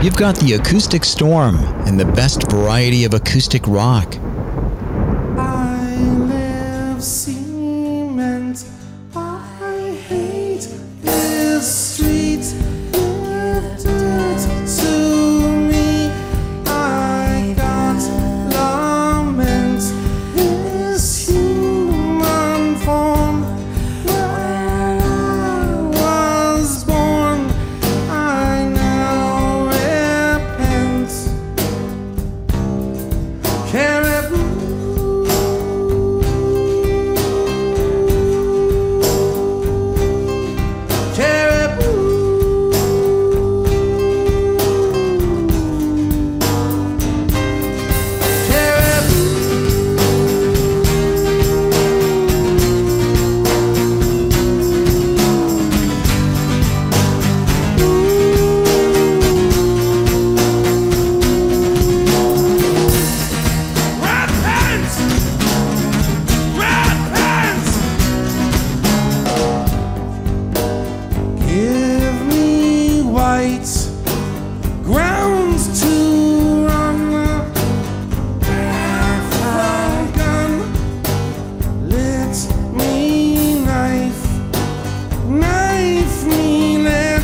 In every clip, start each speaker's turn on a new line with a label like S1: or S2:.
S1: You've got the Acoustic Storm and the best variety of acoustic rock.
S2: I live cement. I hate this street. Give it to me. I got lament. This human form. Where I was born, I now repent. Caribou. Give me white grounds to run. If I gun, let me knife me, let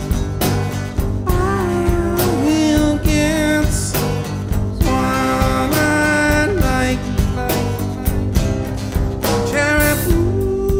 S2: I will get what I like. Caribou.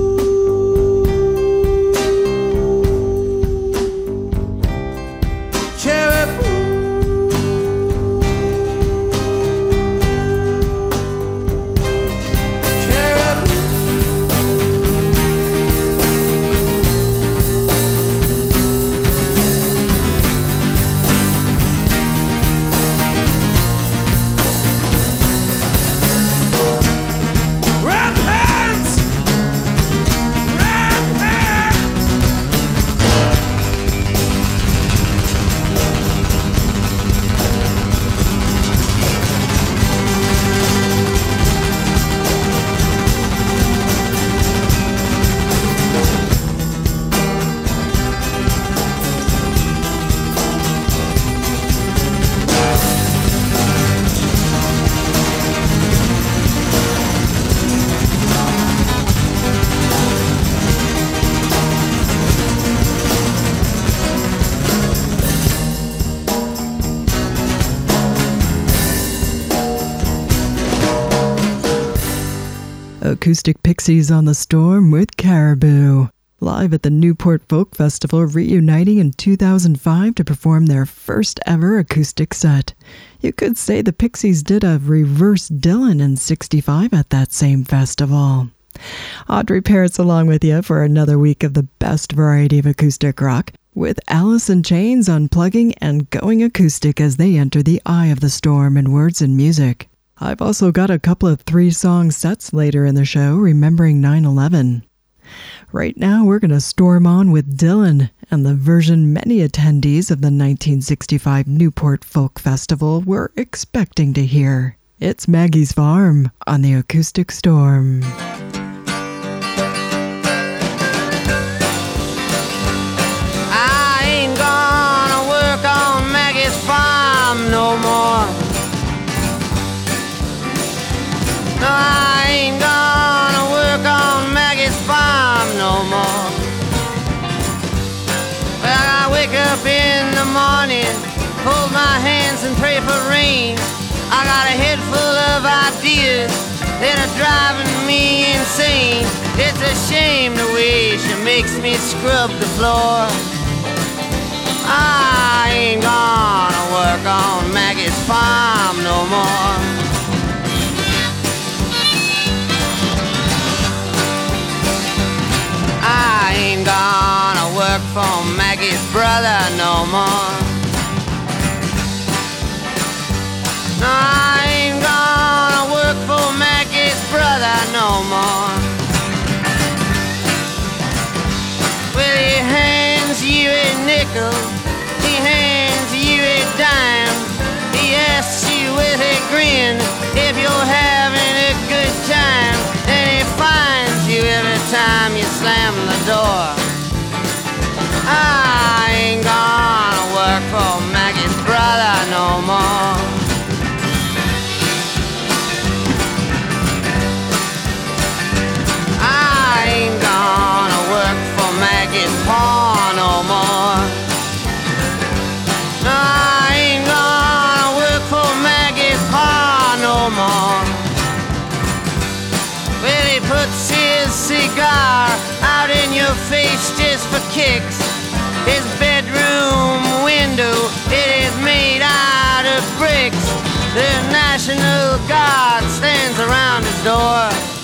S3: Acoustic Pixies on the Storm with Caribou. Live at the Newport Folk Festival, reuniting in 2005 to perform their first ever acoustic set. You could say the Pixies did a reverse Dylan in '65 at that same festival. Audrey Parrott's along with you for another week of the best variety of acoustic rock, with Alice in Chains unplugging and going acoustic as they enter the eye of the storm in words and music. I've also got a couple of 3-song sets later in the show, remembering 9/11. Right now, we're going to storm on with Dylan and the version many attendees of the 1965 Newport Folk Festival were expecting to hear. It's Maggie's Farm on the Acoustic Storm.
S4: I ain't gonna work on Maggie's farm no more. No, I ain't gonna work on Maggie's farm no more. Well, I wake up in the morning, hold my hands and pray for rain. I got a head full of ideas that are driving me insane. It's a shame the way she makes me scrub the floor. I ain't gonna work on Maggie's farm no more. I ain't gonna work for Maggie's brother no more. No, I ain't gonna work for Maggie's brother no more. Well, he hands you a nickel, he hands you a dime. He asks you with a grin if you're having a good time. And he finds you every time you slam the door. I ain't gonna work for Maggie's brother. it's just for kicks. His bedroom window, it is made out of bricks. The National Guard stands around his door.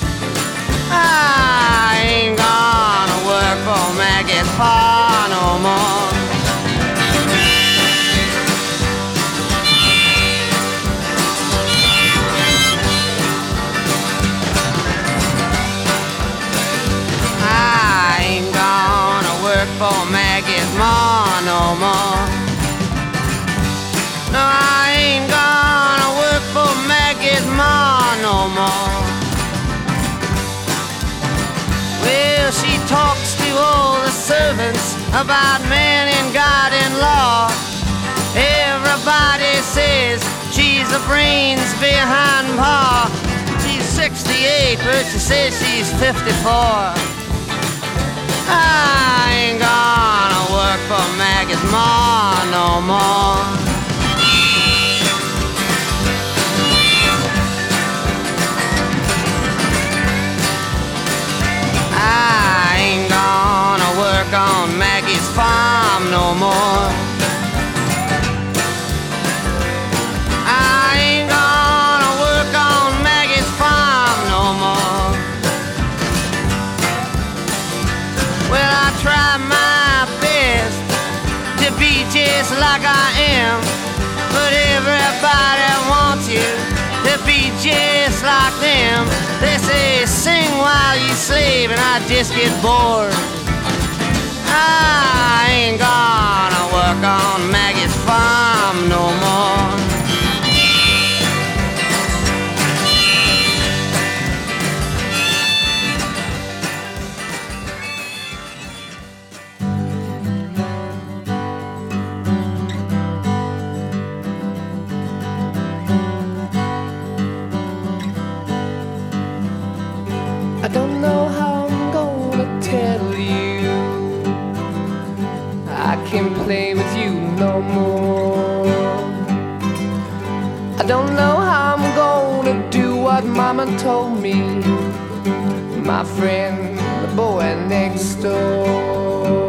S4: I ain't gonna work for Maggie's Pa no more. I ain't gonna work for Maggie's Ma no more. No, I ain't gonna work for Maggie's Ma no more. Well, she talks to all the servants about man and God and law. Everybody says she's the brains behind Pa. She's 68, but she says she's 54. I ain't gonna work for Maggie's Ma no more. I ain't gonna work on Maggie's farm no more. I ain't gonna work on Maggie's farm no more. Well, I try my best to be just like I am, but everybody wants you to be just like them. They say sing while you slave, and I just get bored. I ain't gonna work on Maggie's farm no more.
S5: I don't know how I'm gonna tell you I can't play with you no more. I don't know how I'm gonna do what Mama told me, my friend, the boy next door.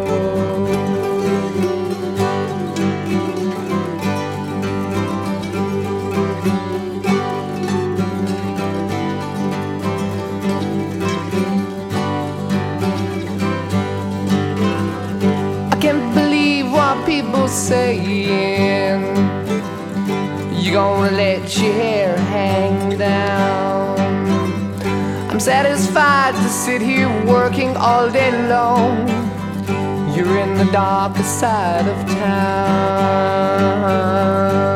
S5: People saying you're gonna let your hair hang down. I'm satisfied to sit here working all day long. You're in the darkest side of town.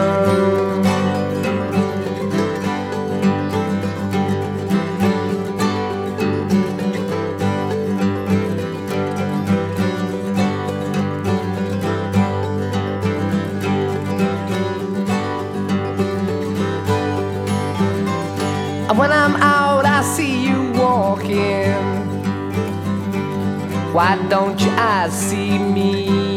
S5: When I'm out, I see you walking. Why don't your eyes see me?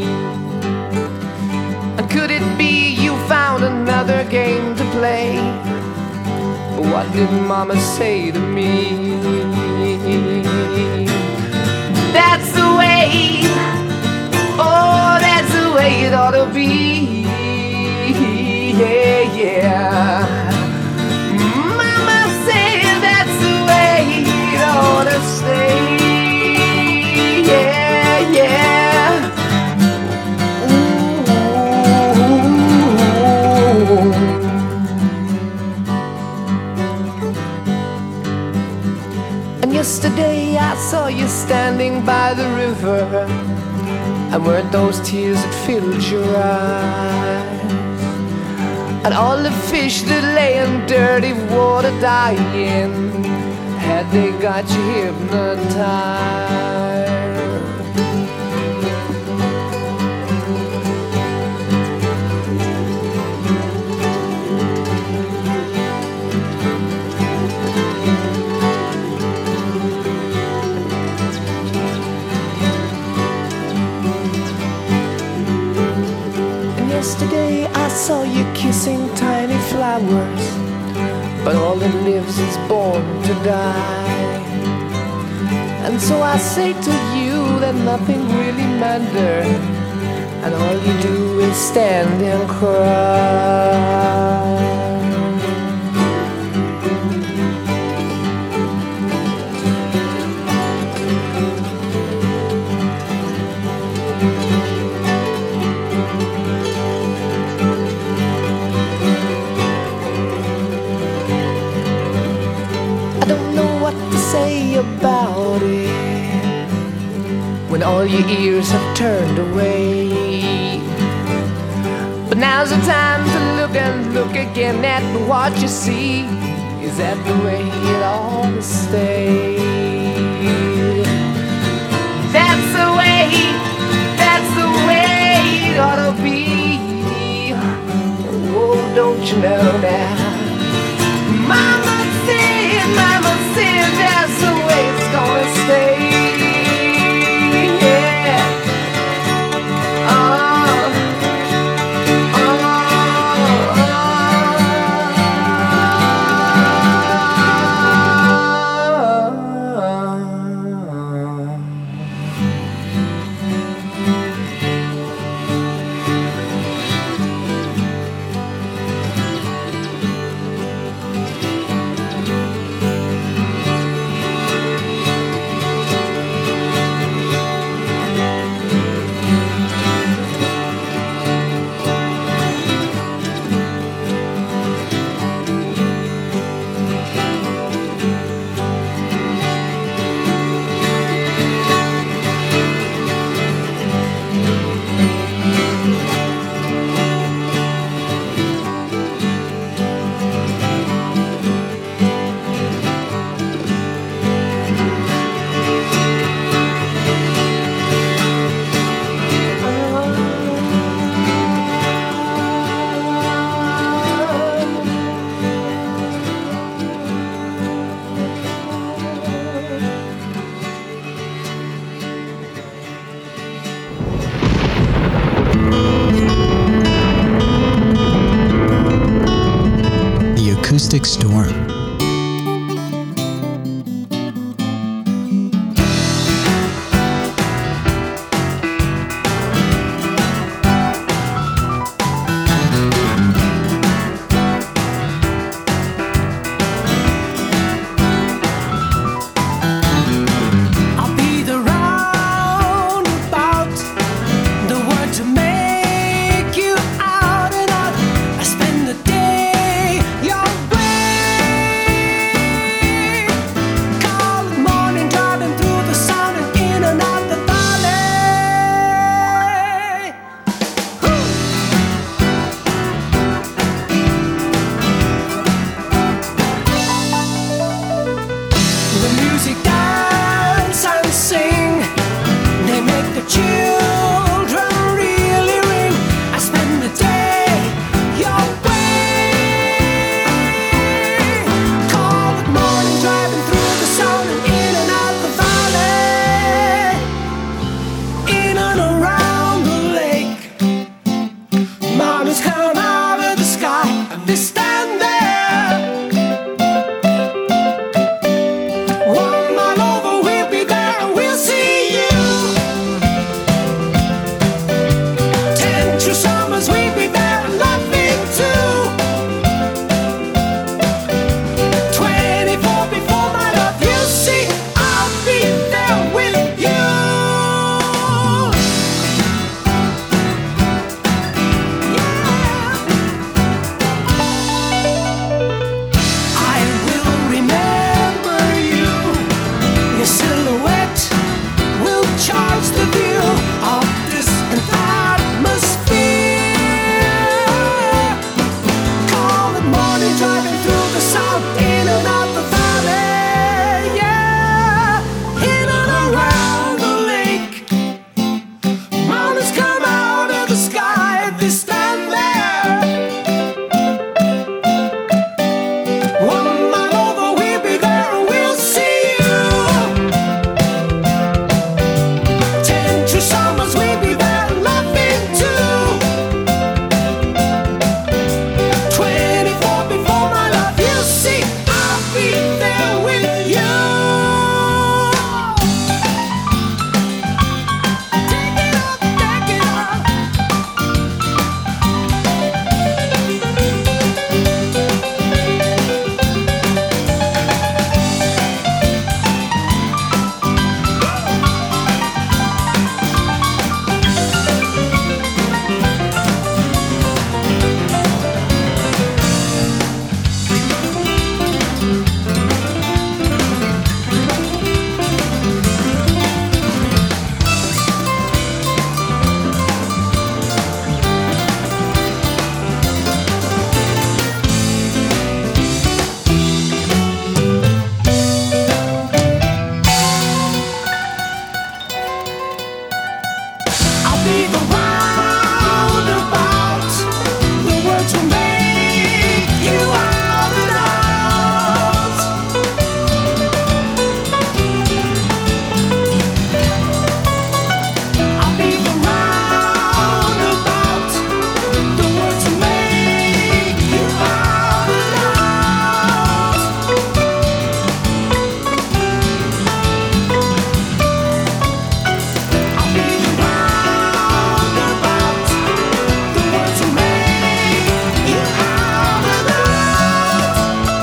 S5: And could it be you found another game to play? What did Mama say to me? That's the way, oh, that's the way it ought to be. Yeah, yeah. To stay, yeah, yeah. Ooh. And yesterday I saw you standing by the river, and weren't those tears that filled your eyes? And all the fish that lay in dirty water dying, had they got you hypnotized? And yesterday I saw you kissing tiny flowers, but all that lives is born to die. And so I say to you, that nothing really matters, and all you do is stand and cry. I don't know what to say about it when all your ears have turned away. But now's the time to look and look again at what you see. Is that the way it ought to stay? That's the way it ought to be. Oh, don't you know now? Mama said that's the way it's gonna stay. Yeah.
S1: Acoustic Storm.
S6: Spend the day your way.
S2: be the roundabout, the words will make you out and out. I'll be the roundabout, the words will make you out and out. I'll be the roundabout, the words will make you out and out.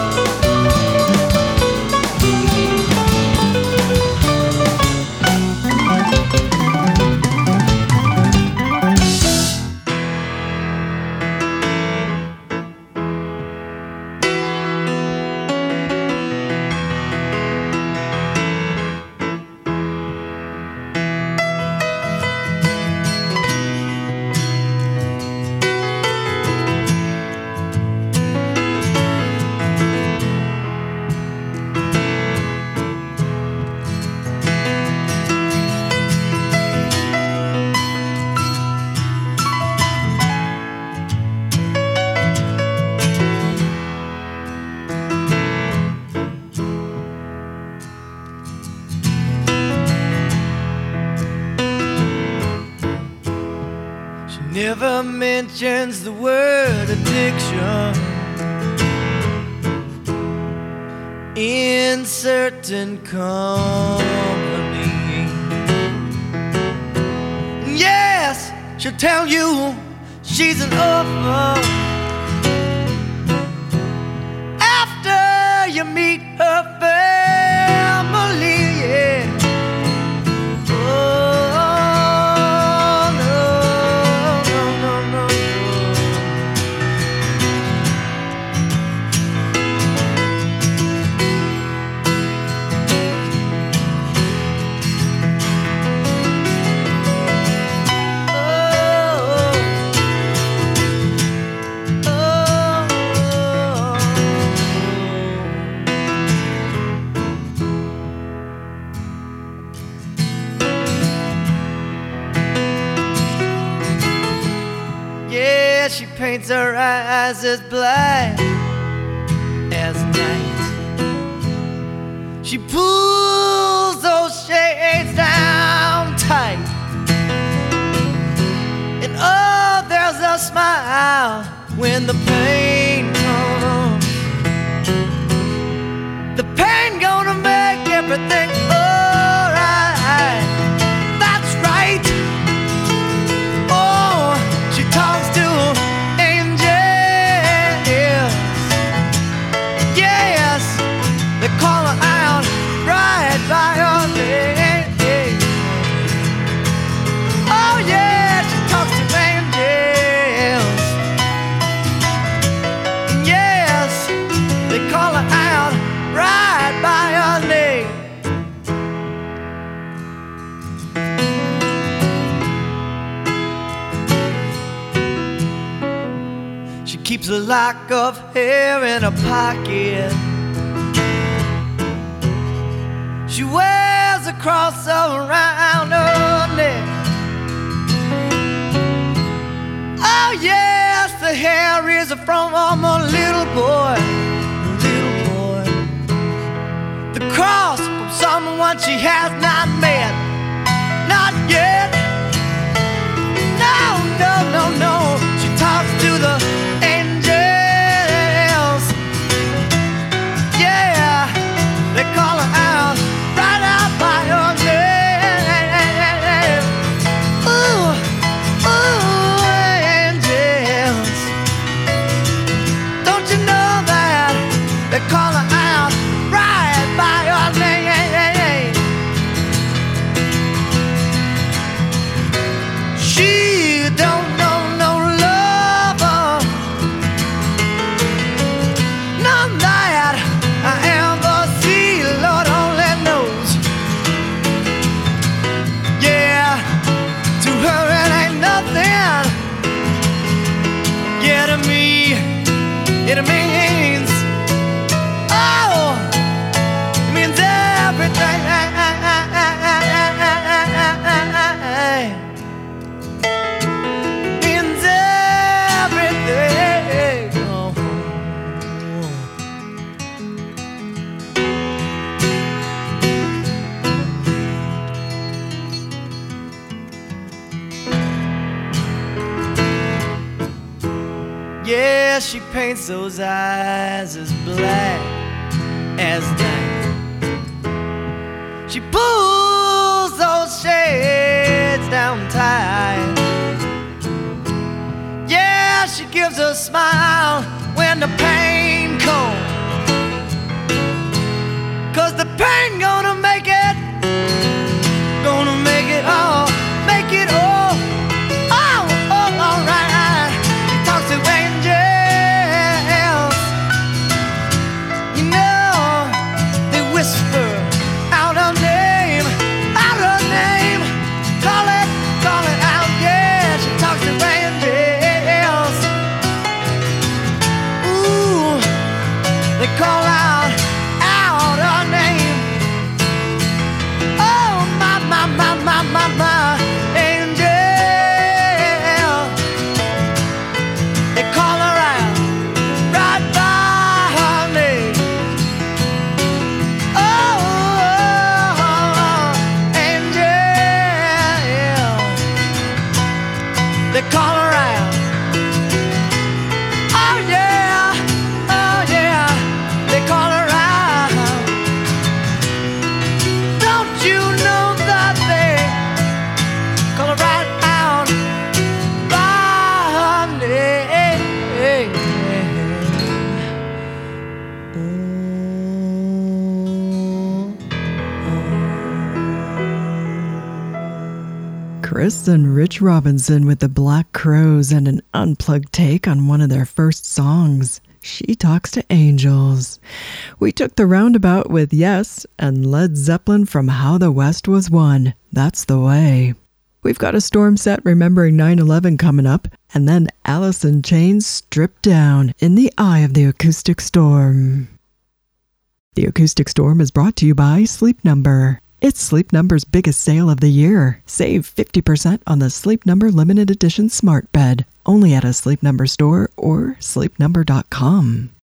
S2: She never mentions the word addiction in certain company. Yes, she'll tell you she's an orphan after you meet her family. Yeah. Oh, no, no, no, no, no. Yeah, she paints her eyes as black as night. She pulls those shades down tight. And oh, there's a smile when the pain comes. The pain gonna make everything alright. That's right. Oh, she talks to angels. Yes, they call her out right by her name. Oh yeah, she talks to angels. Yes, they call her out right by her name. She keeps a lock of hair in her pocket. She wears a cross around her neck. Oh yes, the hair is from a little boy. The cross from someone she has not met. Not yet. No, no, no, no. She talks to the angels. Yeah, they call her out right out by her name. Ooh, ooh, angels. Don't you know that they call her out right by her name? Yeah, she paints those eyes as black as night. She pulls those shades down tight. Yeah, she gives a smile when the pain comes. 'Cause the pain gonna make it all, make it all, alright. She talks to angels, you know, they whisper out her name, call it out, yeah. She talks to angels, ooh, they call out her name. Oh, my angel, they call her out right by her name. Oh, angel, they call her out. Oh yeah, they call her out. Don't you know that they call her right out by her name?
S3: Chris and Rich Robinson with the Black Crowes and an unplugged take on one of their first songs, She Talks to Angels. We took the roundabout with Yes and Led Zeppelin from How the West Was Won. That's the Way. We've got a storm set remembering 9/11 coming up, and then Alice in Chains Stripped Down in the Eye of the Acoustic Storm. The Acoustic Storm is brought to you by Sleep Number. It's Sleep Number's biggest sale of the year. Save 50% on the Sleep Number limited edition smart bed, only at a Sleep Number store or sleepnumber.com.